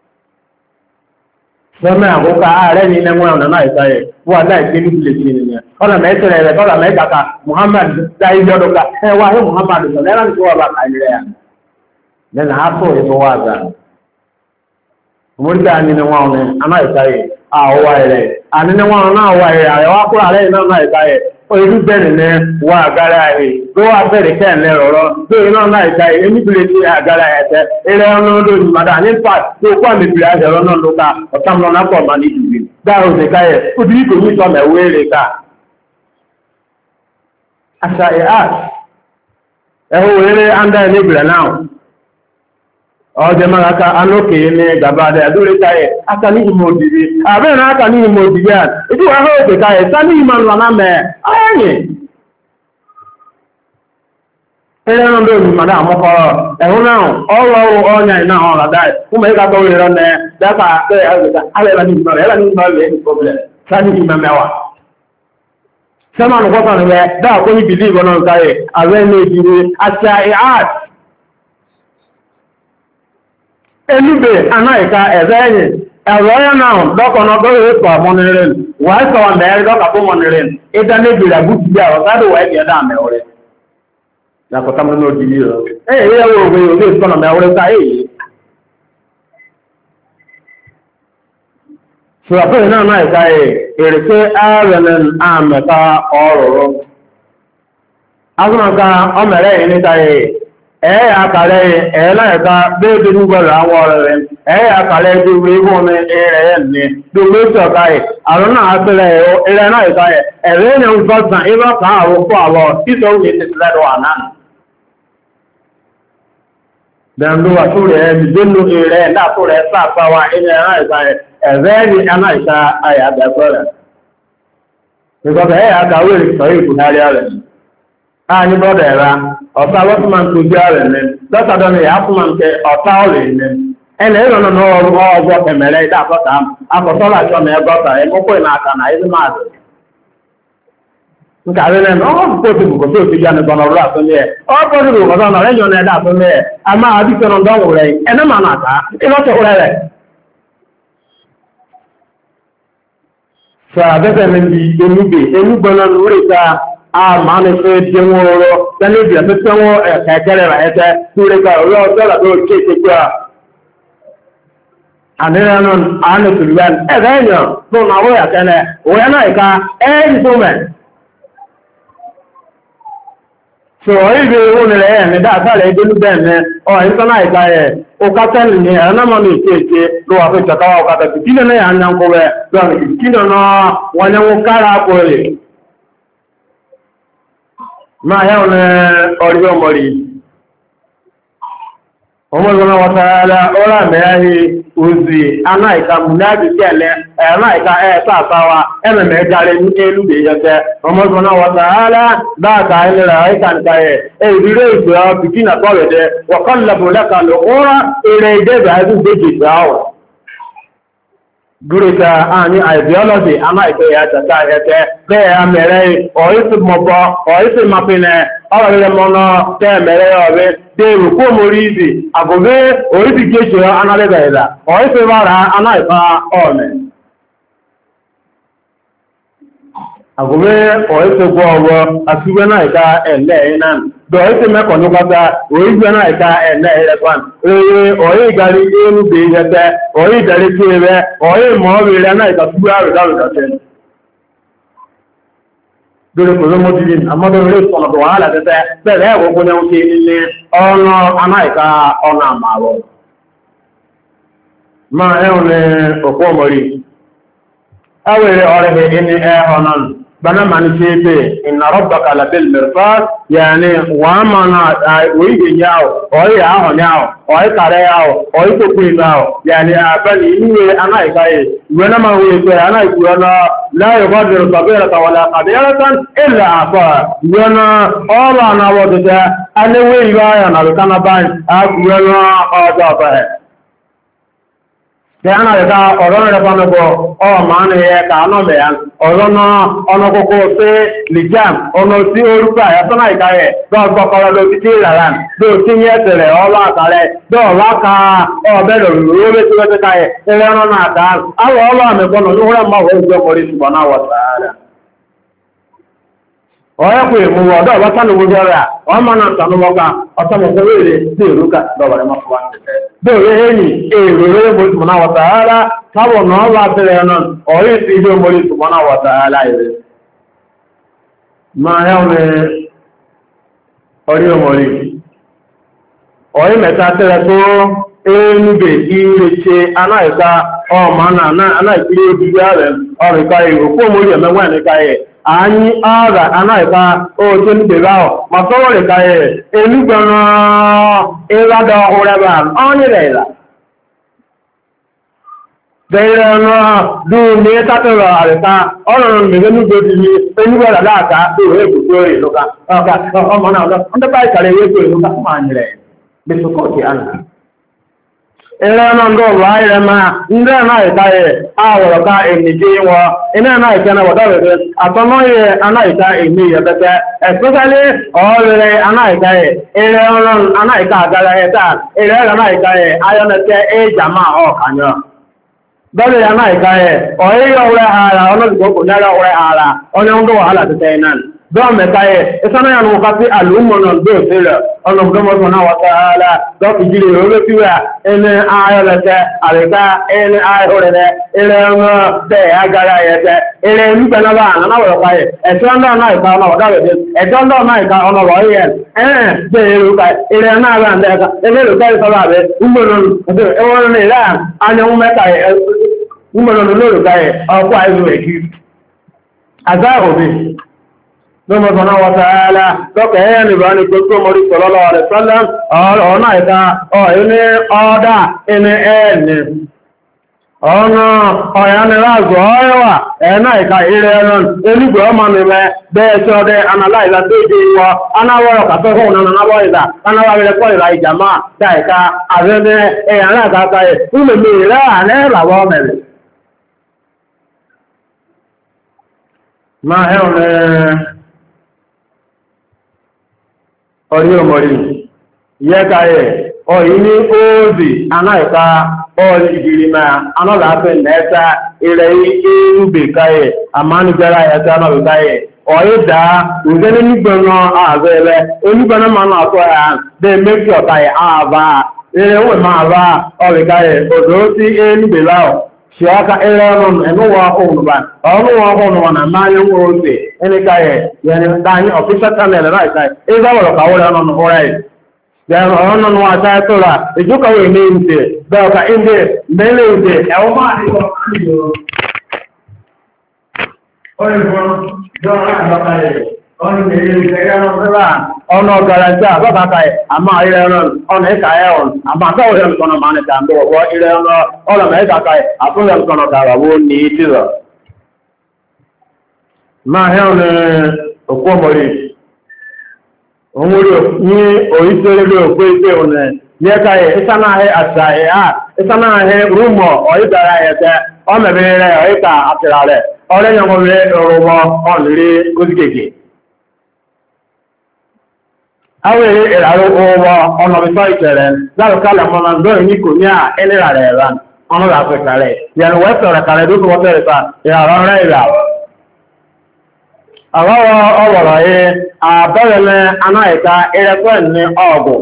sẹ́mẹ̀ àkókò ààrẹ ní ẹgbẹ́ ọ̀nà náà ìsáyẹ̀ wọ́n dá ìpé ní ìpìlẹ̀ sí ènìyàn ọ̀nà mẹ́tẹ̀rẹ̀ rẹ̀ tọ́lá mẹ́gàkà Muhammad dáyé lọ́dọ́ka ẹwà ní Muhammad sọ lẹ́nà tí wọ́n bá kàí rẹ̀ lẹ́nà àpò ìfọ́ wà gbà mọ́ríkà nínú wọn ní aná ìsáyẹ̀ àwọ̀ rẹ̀ ànínú wọn náà wà rẹ̀ àrẹwà kúrò àrẹ iná náà ìsáyẹ̀ ojú bẹ̀rẹ̀ ní wà àgára rẹ̀ ló wà bẹ̀rẹ̀ kẹ́ẹ̀lẹ́ rọ̀rọ̀ tó iná náà ìsáyẹ̀ emíbìlẹ̀ sí àgára ẹ̀tẹ́ eré ọ̀nà olóòrùn mọ́dá ní pàt tó kọ́ àmìbìlẹ̀ àjẹ̀rọ̀ náà ló ká ọ̀sánmọ́ náà pọ̀ mà ní ìdìbì dáhùn sí káyẹ̀ ó ti rí kò ní sọ mẹ́wé rẹ̀ ká àṣà ẹ̀hó eré ándá ẹ̀lẹ́bìrẹ̀ náà ọjọ́ máa ká anókè ní gàbádẹ àdúrẹ́ káyẹ̀ aka ní ìmọ̀ òdìrí àbẹ́rẹ̀ náà aka ní ìmọ̀ òdìrí à ìdí wà hàn òkè káyẹ̀ sá ní ìmọ̀ ńlá mẹ́ ayẹ́yìn ẹ̀rẹ́ náà lórí màdá àmọ́kọ́rọ̀ ẹ̀hún náà ọrọ̀ ọ̀nyà iná ọ̀rọ̀ dáì fún mẹ́ ìkàtọ̀ orí rẹ̀ nẹ́ dáka alẹ́lá ní ìmọ̀ rẹ̀ ní problem sá ní ìmọ̀ mẹ́wàá sẹ́mọ̀nù kọ́sàn rẹ̀ dáa kó ní bìlí ìbọn náà káyẹ̀ àwẹ́ ní ìdíre àti àìhàt elúbè anáìka ẹ̀rẹ́ ẹ̀yìn ẹ̀rọ ya náà dọ́kọ̀nà dọ́rọ̀ ètò àmọ́nirin wà á sọ̀wọ̀n mẹ́rin dọ́kà fún mọ́nirin ìdánébìrì àgúsù bí àwọn sádò wà ẹ̀kẹ́ dá mẹ́wọ́rẹ́ yàtọ̀tà mọ́ ní òjì yìí rẹ̀ ẹ̀yẹ́ yẹ́ wọ́n òwe òwe ìsọ̀nà mẹ́wọ́rẹ́ ká èyí ṣùgbọ́n náà náà ìka èrèké ààrẹ̀lẹ̀ àmẹ́ta ọ̀rọ̀rọ̀ azụmaka ọmẹrẹ yìí níta yìí ẹ̀yà àkàlẹ̀ ẹ̀ẹ́láyẹ̀ká bẹ́ẹ̀dẹ̀ nígbẹ̀rẹ̀ àwọn ọ̀rẹ̀rẹ̀ ẹ̀yà àkàlẹ̀ ìdúgbò ibò ní ẹ̀rẹ̀ yẹn ní gbogbo ìṣọ̀ká yìí àrùn náà àtìlẹ̀ ẹ̀rẹ̀ náà ìka yìí ẹ̀rẹ̀ yẹn ń fọ́sàn ibà kan àwọn fún àwọ̀ títọ́ ní ti lẹ́dọ̀ àná. Bẹ̀rẹ̀ tó rẹ̀ ẹ̀dínú ìrẹ̀ náà tó rẹ̀ sáàpáwà ilẹ̀ náà ìka yìí ẹ̀rẹ̀ ní ẹ̀nà ìka ayà bẹ̀rẹ̀. Ìgbọ̀kẹ̀ ẹ̀yà àkàwé ìsọ̀rí ìbùdárí rẹ̀. Anyị bọ̀dọ̀ ẹ̀ra ọ̀tá wọ́pùmán tó jẹ́ rẹ̀ ní lọ́sàdọ́ ni àpùmán tẹ ọ̀tá ọ̀rẹ̀ ní ẹnà ìrọ̀nà náà ọgbọ́ ẹ̀mẹ̀rẹ̀ ìdá àkọ́ta akọ̀tọ́lá àjọ na ẹgbọ́ta ẹmọ́kọ́ ìnà àkà na ìdí máa dùn. Nkàrí rẹ̀ ní ọkọ̀ púpọ̀ tó bùkọ̀ tó ti jẹ́ nìkan ọ̀rọ̀ àtúnlẹ̀ ẹ̀ ọkọ̀ tó bùkọ̀ tó náà rẹ̀yọ̀ ẹ̀dá àtúnlẹ̀ ẹ̀ a máa bí sọ̀rọ̀ dánwò rẹ̀ ẹ̀nà máa nàta ìlọ́tọ̀ rẹ̀. Sọ àbẹ́fẹ́ mi di enúgbọ̀nà lórí ta máa ní fẹ́ tí wọ́n rọ́ tẹ́lẹ̀bì àti tí wọ́n ẹ̀kẹ́kẹ́rẹ̀ rẹ̀ ẹ́tẹ́ tí ó rẹ̀kọ́ ọ̀rọ̀ ọ̀tọ́lá tó ké kékú à. Àníyàn náà àánú tùlùwẹ́n ẹ̀rẹ́ èèyàn tó náwó yàtẹ́lẹ̀ òun náà ìka ẹ́ẹ̀dì tó mẹ́. Sọ ìgbé owó nílẹ̀ ẹ̀ ní dáàtàlẹ̀ ìdólú bẹ́ẹ̀ ní ọ̀ ìsọ́ náà ìka ẹ̀ òkátẹ́lì ní ẹ̀rọ náà ní ìkéèké ló wà fún ìjọkáwà òkátẹ́lì kí lónà yà ń yan kó wẹ́ lọ́nà kí lónà wọn ni wọ́n kára kó rẹ̀. Máa yá ọ̀nà ọ̀rí ọmọrí. Ọmọ ìgbọ́nà wọ́tàrálá ọlá mẹ́rin òzì anáìka múnáàbí kẹ́lẹ̀ ẹ̀ráìka ẹ̀ẹ́sà àtàwà ẹ̀mẹ̀mẹ̀ járe ní elúgbè yẹtẹ. Ọmọ ìgbọ́nà wọ́tàrálá dáàkà ilẹ̀ àìkànkà ẹ̀ ìrírí ìgbà bìkínà tọ́rẹ̀dẹ̀ wọ̀kọ́lẹ̀bù lẹ́ka lọ́kọ́rá èrè ìdẹ́bẹ̀ àìdúgbèjì gbáwọ̀. Gúrìkà àní ideology anáìkẹ́ ẹ̀ẹ́tẹ̀ta ẹ̀ẹ́tẹ́ bẹ́ẹ̀ amẹ̀rẹ́ ọ̀ísì mọ̀bọ̀ ọ̀ísì mapinẹ̀ ọ̀rẹ́rẹ́ mọ́nà tẹ́ẹ̀mẹ̀rẹ́ ọ̀rẹ́ dèrò kó mórí ìdì àgùnbé orísì kéṣe análẹ́gbẹ̀ ìdà ọ̀ísì bára anáìfà ọ̀mẹ̀. Àgùnbé ọ̀ísì gbọ́ ọwọ́ àtiwé náà ìka ẹ̀lẹ́ iná dọ̀ísì mẹ́kọ̀ọ́ nípasá orísì náà ìka ẹ̀lẹ́ ẹ̀rẹ́fàn rere ọ̀yí ìgarí ẹnubè ìyẹtẹ ọ̀yí ìdarí tí rẹ ọ̀yí ìmọ̀ọ́rẹ̀ rẹ náà ìka túbú àrùdárùdàtẹ́. Dore kò ló mọ́ dídí àmọ́dọ̀ rẹ̀ sọ̀nàdọ̀ wàhálà tẹ́tẹ́ bẹ́ẹ̀ ẹ̀wọ̀ gbọ́n ní ṣe nílé ọ̀nà anáìka ọ̀nà àmàrọ̀. Máa ẹ̀hùn ní òkú ọmọrí. Ẹwẹ̀rẹ̀ ọ̀rẹ́ ẹni ẹ̀họ̀nà bana man chebe inna rabbaka labil mirsad yani wa mana wi yao o ya ho nyao o kare yao o to ku yao yani abani ni ana ikai wena ma wi ko ana ku na la yughadiru sabiratan wala qadiratan illa afa wena ola na wodda ane wi ya na kana ban a ku na o da ba Ana leka ọ̀rọ̀ rẹ̀ fọ́nàbọ̀ ọmọ àánú yẹ kàánà mẹ́yà ọ̀rọ̀ náà ọ̀nà kòkó sí lìjàm ọ̀nà tí orúkọ àyàtọ́nà ìkàrẹ̀ lọ́gbọ́kọ́rọ̀ ló ti tí ìràrà bí ó tí ní ẹ̀tẹ̀rẹ̀ ọlọ́ àkàrẹ̀ lọ́ọ̀lá ka ọ̀bẹ̀rẹ̀ lórí tí wọ́n ti káyẹ̀ ilẹ̀ ọ̀nà náà dáa awọ ọlọ́ àmẹ́gbọ́nà ló rẹ̀ mọ́ òun jẹ́ mọ́rí ṣùgbọ́n náà wọ̀ sáárà ọ̀rẹ́kù ìmúwọ̀ ọ̀dọ́ ọ̀bátánúwò rẹ̀ ọmọ náà tànúwọ́gbà ọ̀tọ́mọ̀kọ́wé sí ìrúkà lọ́wọ́rẹ́ mọ́fọ́wá Dóòrè èyí èrò lórí mo ìsìnkú wọ̀tàálá kábọ̀ náà wà bẹ̀rẹ̀ ẹ̀nà ọ̀rí sí ilé omori ìsìnkú wọ̀tàálá ìrẹ́. Máa yá omi orí omori. Ọ̀rí mẹ́ta tẹ́rẹ tó ẹnubè ire ṣe aláìka ọmọ aláìkiri obìnrin rẹ̀ ọ̀rìnká ìrò fún omori ẹ̀mẹ́wọ̀n ẹ̀nìká ẹ̀. Anyị ọrịa anaghịkwa oche ndebe ahụ ma sọwọrịka ya elugbana ịlada ọhụrụ ebe a ọnyere ịla dere ọnụ dum na ịtatụrụ arịta ọrụrụ mmege n'ugbo dị enugbo dada aka dịrị ebubo ịlụka ọka ọmọ na ọzọ ndị paị kara ewego ịlụka ma nyere besokọti ana Ilé ọ̀nà ndó ọ̀rọ̀ ayẹrẹ máa ndé anáìka yẹ àwọ̀rọ̀ ká ènìjì wọn iná anáìka náà wọ̀dá rẹ̀ àtọ́nà yẹ anáìka èmi yẹ pẹ́pẹ́ especially ọ̀rẹ́rẹ́ anáìka yẹ ilé ọ̀nà anáìka àgára yẹ táà ilé anáìka yẹ ayọ́nẹ́tẹ́ éjàmá ọ̀kanyọ́ bẹ́ẹ̀ anáìka yẹ ọ̀yẹ́ ọ̀rẹ́ ara ọlọ́dúnkọ̀ kò náírà ọ̀rẹ́ ara ọ̀nà ndó wàhálà tẹ́tẹ́ náà Dọ́ọ̀mẹ̀ káyẹ̀, ìsáná yà nùkà sí àlùmọ̀nà gbèsèlẹ̀, ọlọ́mọdọ́mọdọ́mọ náà wọ́tàálà, dọ́kì jírí olóṣìwẹ̀, ẹni ayọ́lẹ̀tẹ̀, àríká, ẹni ayọ́rẹ̀lẹ̀, ilẹ̀ ọmọ bẹ́ẹ̀ agara ẹ̀ẹ́tẹ̀, ilẹ̀ nígbẹ̀nàbà ànáwọ̀rọ̀ káyẹ̀, ẹ̀tọ́ náà náà ìka ọ̀nà ọ̀dáwẹ̀dẹ̀, ẹ̀tọ́ náà ìka ọ̀nà ọ̀yẹ̀, ẹ̀ẹ́n bẹ́ẹ̀ èrùkà, ilẹ̀ náà rà ndẹ́ẹ̀ka, ẹlẹ́rùkà ìsọ́lá rẹ̀, Lọ́mọ̀sánà wàtàálà lọ́kẹ̀ ẹ̀yẹn ìbá ní gbogbo mọ̀rí sallallahu alaihi wasallam ọ̀nà ìta ọ̀yí ọ̀dá inú ẹ̀ẹ̀ni. Ọ̀nà ọ̀yánirázọ̀ ọ̀yọ́wà ẹ̀nà ìka ilẹ̀ ẹ̀rọ elúgbẹ̀ ọmọ nìmẹ̀ bẹ́ẹ̀ tí ọdẹ analáìlà tó jẹ́ ìwọ anáwọ̀rọ̀ kàtọ́kùn nánáwọ̀ ìlà anáwọ̀rẹ̀kọ́ ìlà ìjàmá dáìka àrẹ́mẹ́ ẹ̀yàn láàkàkà ẹ̀ Orí omori, yẹ́ka ẹ̀, ọ̀yí ní oózi anáìka ọ̀rí ìgbìrì máa anọ́láfẹ́ lẹ́ta ilẹ̀ irúgbè káyẹ̀, àmánúgbẹ́ra ẹ̀ta anọ́bẹ̀ ẹ̀, ọ̀yí dáa, ǹjẹ́ ní nígbẹ̀nà ààbẹ̀ẹ̀lẹ̀, onígbẹ̀nà máa náà tọ́ ẹ̀ bẹ́ mẹ́kì ọ̀ta ẹ̀ ààbà, ilẹ̀ òwe máa bá ọ̀rẹ̀ káyẹ̀, òdó sí ẹnúgbè láọ̀. Shiaka elenon enuwa honuban onuwa honuban amanye ose enikaye yani dani official channel right side eza woro kawore non horai then onon wa ta tola ejuka we ninte doka inde mele inde e o ma ni ko yo ore bon do ra ba ọ̀nà ìrìnlẹ̀ ọ̀nà ọ̀gàràjá bàbáka ẹ̀ àmà ilẹ̀ ọ̀nà ẹ̀kà ẹ̀ọ̀n àmà àtàwọ̀ ìrìn ọ̀nà máa nìta ń bọ̀ ilẹ̀ ọ̀nà mẹ́ẹ̀kà ẹ̀ àfúnlẹ̀ ọ̀nà kàràwó ní tìrọ̀. máa hẹ́ ọ̀nà òkú ọmọrí òmúrí ní oríṣiríṣi òkú ìgbé ọ̀nà ní ẹ̀ka ẹ̀ ìsánáhẹ́ àṣà ẹ̀ ìsánáhẹ́ rúmọ̀ ọ̀ìdára ẹ̀tẹ́ ọmọbìnrin ọ̀ìkà àtìrà rẹ̀ ọ̀rẹ́yànwọ̀rẹ́ ọ̀rọ̀mọ̀ ọ̀nìrí gósìkèkè Awe ìràrò ọwọ́ ọ̀nà ìfọ́ ìtẹ̀rẹ̀ lárúkálẹ̀ mọ́nà lórí ní kò ní à ẹlẹ́rà rẹ̀ rà ọmọ àfẹ́kà rẹ̀. Yẹ̀rù wẹ́sọ̀rẹ̀ kàrẹ̀ lókè wọ́n tẹ̀rẹ̀ pa ìràrọ̀ rẹ̀ ìràwọ̀. Àwọ́wọ́ ọwọ̀rọ̀ yẹ àbẹ̀rẹ̀lẹ̀ anáìka ìrẹ́pẹ̀ ní ọ̀gùn.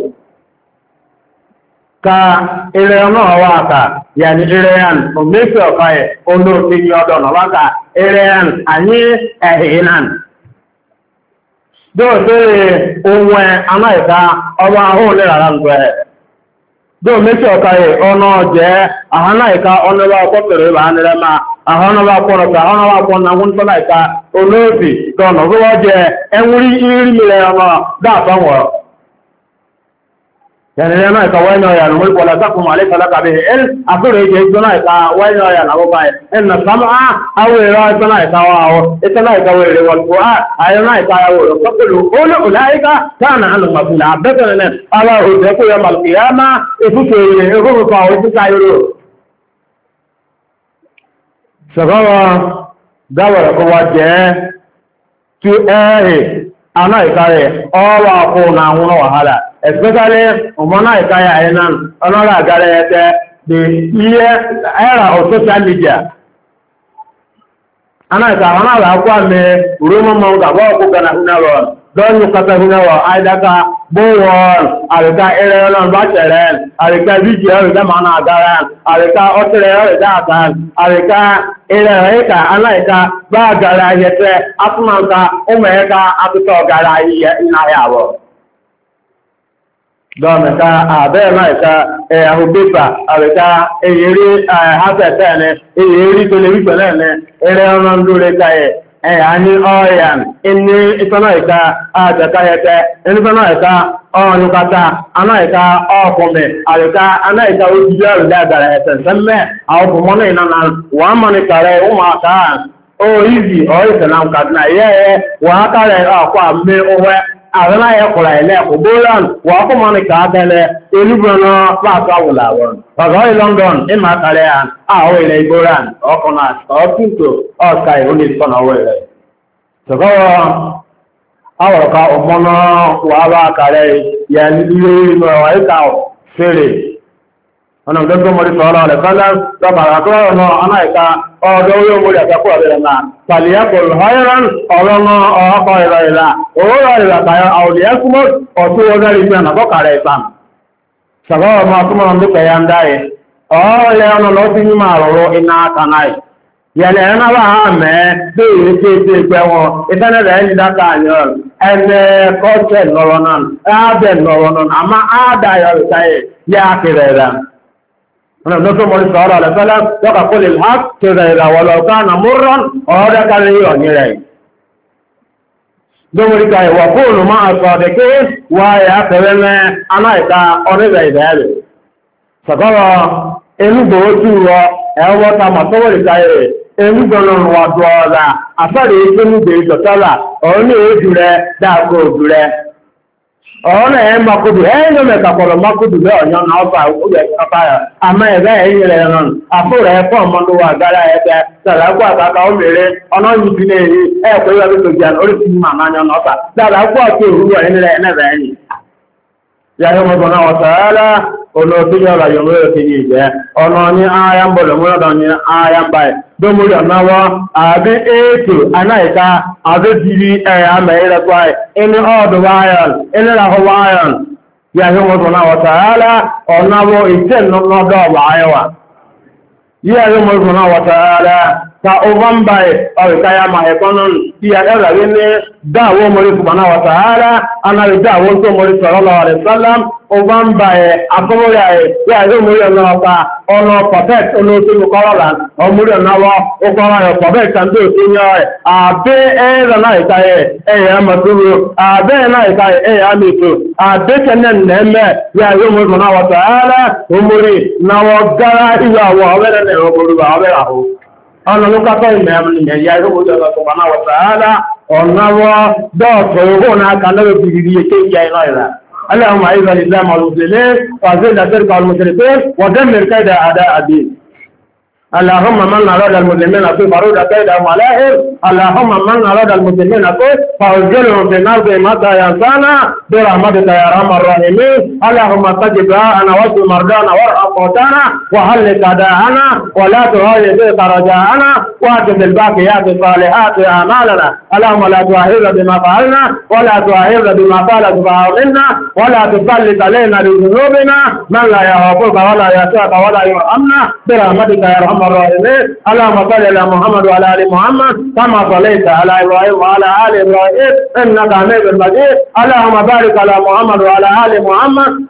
Ka ìrẹ́ náà wà ká yẹ̀ni ìrẹ́ yẹn òmìnir ọ̀ka yẹ olóòtú ní ọdọ̀ náà wá ká ìrẹ́ yẹn ànyí ẹ̀hìn náà. Dóòtẹ́rẹ̀ ohun anáìka ọba ahóhùn lè rárá ǹgbẹ̀ ẹ̀. Dóò méjì ọ̀ka ẹ̀ ọ̀nà jẹ́ àhánáìka ọ̀nàwà ọkọ̀tẹ̀rẹ̀ ìbá nírẹ́ máa ahọ́nà bá pọ̀ lọ́ta ahọ́nà bá pọ̀ náà wọ́n tọ́lá ìka olóòsì tọ́nà tó wọ́n jẹ ẹwúrí irí mílẹ̀ ọmọ dáàbá wọ̀ yẹnìyàn náà ìka wáyé náà yàrá wọ́n pọ̀lá sákùn màálé kọlákà bí ẹ̀ àtúrò ìjẹ́ ìjọ náà ìka wáyé náà yàrá wọ́n báyìí ẹ̀ nà sámá awọ èrò ìtọ́ náà ìka wọ́n àwọ̀ ìtọ́ náà ìka wẹ̀rẹ̀ wọ́n kó àyè náà ìka wọ̀ rẹ̀ kọ́kọ́lù olú ọ̀láyíká táànà àlùmọ̀fìlà abẹ́tẹ̀rẹ̀ náà àwọn òṣèkú yọ màlùkìyàmá èfúfè èkókòkò àwọn òṣìṣà yòrò sọ̀rọ̀ dáwọ̀rẹ̀ kó wá jẹ́ tí ẹ̀rẹ̀ aná ìkárẹ̀ ọwọ́ àkó na àwọn wàhálà especially ọmọná ìkáyà ẹ̀nà ọlọ́rọ̀ àgárẹ̀ ẹ̀tẹ́ the era of social media aná ìkà àwọn àkó àmì rúmọ́mọ́ gàbọ́ ọkọ̀ gana húnarọ̀ lọ́nà kata húnarọ̀ àìdáka bówọ́n àríká ẹ̀rẹ̀ ọlọ́run bá ṣẹ̀rẹ̀ àríká fídíò ẹ̀rẹ̀ máa náà gára àríká ọ́tẹ̀rẹ̀ ẹ̀rẹ̀ dáadáa àríká ẹ̀rẹ̀ ẹ̀ka aláìka bá gara ayẹtẹ́ atúmọ̀ǹkà ọmọ ẹ̀ka atútọ̀ gara ìnáyàwó gọ́ọ̀mẹ̀ká àbẹ́ẹ̀ láìka ẹ̀yàwó pépà àríká èyèrí àṣẹ̀tẹ̀ ní èyèrí tẹlifíṣọ̀n náà ẹ̀rẹ̀ ọ̀nà lórí káyẹ̀ ẹ̀yàní ọ̀yàn inú ìtọ́nà ìka àjẹkáyẹtẹ ìtọ́nà ìka ọ̀nùkata anáìka ọkùnmẹ̀ àríká anáìka ojúdó ẹ̀rùdá àgbàrà ẹ̀sẹ̀ sẹ́mẹ́ àwọn ọkùnmọ́nà ìnáná wọ́n mọ́ ní kàrẹ ụmụaka oyizi ọ̀ìsẹ̀lá kàdínà yẹ́ wọ́n kàrẹ ọkọ̀ àmì òwe àwọn ayẹ́kùnrin ilẹ̀ ọ̀bọ̀lọ́n wọ́n kọ́ mọ́ ní kàádẹ́lẹ̀ olúbọ̀nà pàtó àwòlàwọ̀n ọ̀gọ́ London ìmọ̀ kàrẹ àwọn ilẹ̀ ìgbòrán ọkùnrin ọ̀túntò ọ̀ská ìrúlé ìtọ́nà owó rẹ̀ ṣùgbọ́n àwọ̀ká ọmọnà wà bá kàrẹ yẹn ilé ìlú ọ̀wọ̀ ìkà fèrè ọ̀nà ìdọ́gbọ́ mọ́rí sọ́ọ́rọ̀ rẹ̀ fẹ́lẹ́ lọ́bàrà tó ọ̀nà anáìka ọ̀dọ́ orí omori àtẹ́kọ̀ rẹ̀ náà pàlìyàpọ̀ ọ̀hẹ́rán ọ̀rọ̀nà ọ̀ọ́kọ̀ ìrọ̀ ìlà òwúrọ̀ ìlà tàyọ àwòdìyẹ́kúmọ́ ọ̀tún ọjọ́ ìgbẹ́ ànàbọ́kà rẹ̀ ìsàn ṣàbọ̀ ọmọ akúmọ̀ ọdún ya ń dáyé ọ̀ọ́lẹ̀ ọ̀nà lọ́sí mímọ̀ àrọ̀rọ̀ iná kanáì yẹlẹ̀ ẹ̀nà bá ha mẹ́ bí ìwé tí ètò ìpẹ́ wọn ìtẹ́nẹ̀rẹ̀ ẹni dáta àyọ̀ ẹnẹ kọ́ọ̀tẹ̀ lọ́rọ̀ náà ẹ̀ábẹ̀ lọ́rọ̀ náà àmá àádáyọ̀ ìsáyẹ̀ yá kìrẹ̀ rẹ̀ أنا نصر مولى صلى الله عليه وسلم يقول الحق كذا إذا ولو كان مرا أولا كان يونيري دومري كاي وقول مع الصادقين ويا كلمة أنا إذا أريد ذلك فقال إنه بوجود أو تمسور كاي إنه بنون وادوالا أفضل إنه بيتوتلا أو نيجوله داكوجوله ọ̀nà ẹ̀ makudu ẹ̀yọ́ mẹ́kàkọ̀rọ̀ makudu bẹ́ ọ̀yọ́ na ọba òkúrẹ̀ ọ̀páyà àmà ẹ̀bẹ́ ẹ̀yìn rẹ̀ rán àfúrẹ̀ ẹ̀fọ́ ọmọdúnwà gára ẹ̀fẹ́ sàràkú àkàkà òmìnirí ọ̀nà yìí ní èyí ẹ̀kọ́ yọ́ tó jẹ́ oríṣi màmá yọ nọ́ta sàràkú àti òwúrọ̀ ẹ̀yìn rẹ̀ ẹ̀nẹ́bẹ̀ ẹ̀yìn yàrá ọmọdún náà wọ̀sàálà ọ̀nà òfin yọ̀rọ̀ yọ̀mọ́ òfin yìí jẹ́ ọ̀nà ní ààyà ń bọ̀lọ̀ mọ́rọ̀ ní ààyà ń báyìí dómúrí ọ̀nàwọ́ àbí ètò anáìka àbẹ́bìrì ẹ̀yà mẹ́rẹ́kọ́ ẹni ọ̀dọ̀ wáyọ̀n ẹni ràhọ́ wáyọ̀n yàrá ọmọdún náà wọ̀sàálà ọ̀nàwọ́ ìtẹ́ nọ́dọ̀ wáyọ̀wà yàrá ọmọdún náà wọ̀sàálà ta ovan bai ọ̀rìkáyà máa ẹ̀kọ́ náà tí a ẹ̀rọ rí ní dáwọ́ mọ́rí subhanahu wa ta'ala anárí dáwọ́ tó mọ́rí sallallahu alaihi wasallam ovan bai akọ́mọ́rí ààrẹ tí a rí mọ́rí ọ̀nà ọ̀pá ọ̀nà perfect olóòtú kọ́rọ̀lá ọmọrí ọ̀nà wọ́ ọkọ̀rọ̀ ẹ̀ perfect and tó sí yọ ẹ̀ àbẹ́ ẹ̀rọ náà ìkáyẹ ẹ̀yà mọ̀túrú àbẹ́ náà ìkáyẹ ẹ̀yà mẹ́tò àbẹ́ kẹ́nẹ̀ nẹ́mẹ́ tí a rí mọ́rí subhanahu wa ta'ala ọmọrí náwọ̀ gára ìwà wọ̀ ọ̀bẹ̀rẹ̀ ọ̀nà ló kápẹ́ ìmẹ̀ ìyá ìrúgbòjọ́ ọ̀sọ̀pàá wọ̀tàálá ọ̀nàwọ́ dọ́ọ̀tọ̀ owó náà kanáwó bìrìrì yẹ kéèkì iná ìrà اللهم أعز الإسلام والمسلمين وأذل الشرك والمشركين ودمر كيد أعداء الدين اللهم من أراد المسلمين في فرود كيدهم عليهم اللهم من أراد المسلمين فأوزلهم في النار متى ينسانا برحمتك يا أرحم الراحمين اللهم استجب دعاءنا واشف مرضانا وارحم موتانا وحلق أعداءنا ولا تهاجم بك رجاءنا واجب الباقيات الصالحات أعمالنا اللهم لا تؤاخذنا بما فعلنا ولا تؤاخذنا بما فعل السفهاء منا ولا تسلط علينا بذنوبنا من لا يغفرك ولا يشاءك ولا يرحمنا برحمتك يا أرحم الراحمين اللهم صل على محمد وعلى ال محمد كما صليت على ابراهيم وعلى ال ابراهيم انك حميد مجيد اللهم بارك على محمد وعلى ال محمد